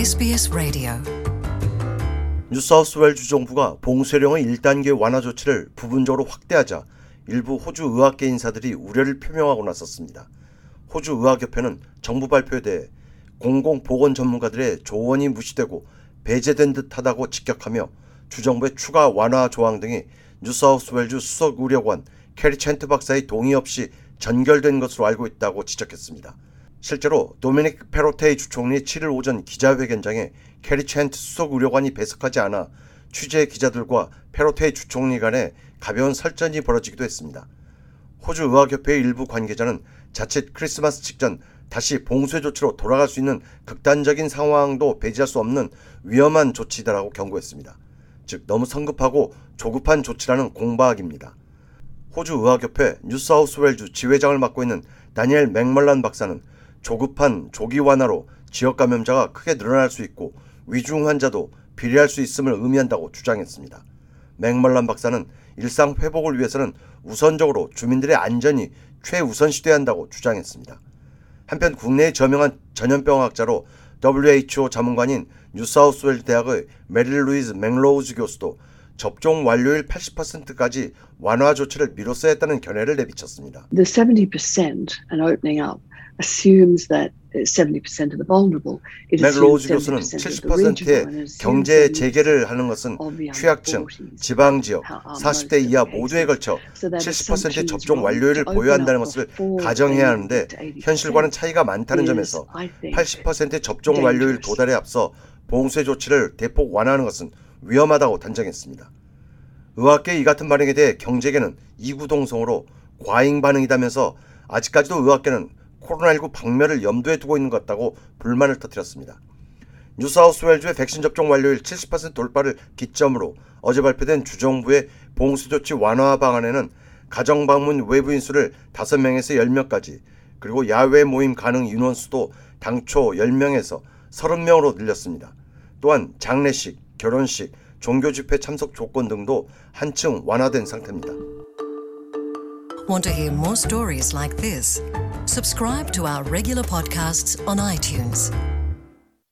SBS 라디오. 뉴사우스웨일즈 정부가 봉쇄령의 1단계 완화 조치를 부분적으로 확대하자 일부 호주 의학계 인사들이 우려를 표명하고 나섰습니다. 호주 의학협회는 정부 발표에 대해 공공보건 전문가들의 조언이 무시되고 배제된 듯하다고 직격하며 주정부의 추가 완화 조항 등이 뉴사우스웨일즈 수석 의료관 캐리 챈트 박사의 동의 없이 전결된 것으로 알고 있다고 지적했습니다. 실제로 도미닉 페로테이 주총리 7일 오전 기자회견장에 캐리 챈트 수석 의료관이 배석하지 않아 취재 기자들과 페로테이 주총리 간에 가벼운 설전이 벌어지기도 했습니다. 호주 의학협회의 일부 관계자는 자칫 크리스마스 직전 다시 봉쇄 조치로 돌아갈 수 있는 극단적인 상황도 배제할 수 없는 위험한 조치다라고 경고했습니다. 즉 너무 성급하고 조급한 조치라는 공박입니다. 호주 의학협회 뉴사우스웨일즈 지회장을 맡고 있는 다니엘 맥멀란 박사는 조급한 조기 완화로 지역 감염자가 크게 늘어날 수 있고 위중 환자도 비례할 수 있음을 의미한다고 주장했습니다. 맥멀란 박사는 일상 회복을 위해서는 우선적으로 주민들의 안전이 최우선시돼야 한다고 주장했습니다. 한편 국내의 저명한 전염병학자로 WHO 자문관인 뉴사우스웨일즈 대학의 메릴 루이즈 맥로우즈 교수도 접종 완료율 80%까지 완화 조치를 미뤘어야 했다는 견해를 내비쳤습니다. The 70% and opening up assumes that 70% of the vulnerable. 맥로우즈 교수는 70%의 경제 재개를 하는 것은 취약층, 지방지역, 40대 이하 모두에 걸쳐 70%의 접종 완료율을 보여야 한다는 것을 가정해야 하는데 현실과는 차이가 많다는 점에서 80%의 접종 완료율 도달에 앞서 봉쇄 조치를 대폭 완화하는 것은 위험하다고 단정했습니다. 의학계의 이 같은 반응에 대해 경제계는 이구동성으로 과잉 반응이다면서 아직까지도 의학계는 코로나19 박멸을 염두에 두고 있는 것 같다고 불만을 터뜨렸습니다. 뉴사우스웨일즈의 백신 접종 완료율 70% 돌파를 기점으로 어제 발표된 주정부의 봉쇄 조치 완화 방안에는 가정방문 외부인 수를 5명에서 10명까지 그리고 야외 모임 가능 인원 수도 당초 10명에서 30명으로 늘렸습니다. 또한 장례식, 결혼식, 종교 집회 참석 조건 등도 한층 완화된 상태입니다. Want to hear more stories like this? Subscribe to our regular podcasts on iTunes.